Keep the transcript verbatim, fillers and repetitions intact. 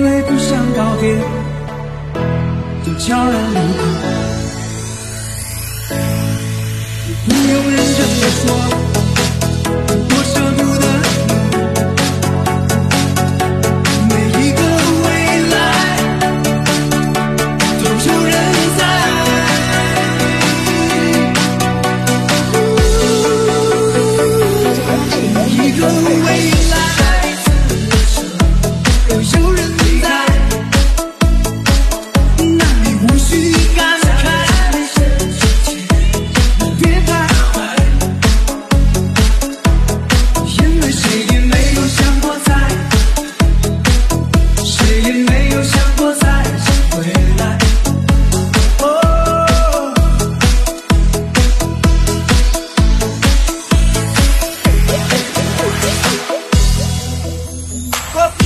为不想告别，就悄然离开。不用认真的说，我舍不得每一个未来都有人在。一个未来都有人在，那你无需感慨，别徘徊，因为谁也没有想过再，谁也没有想过再回来。哦。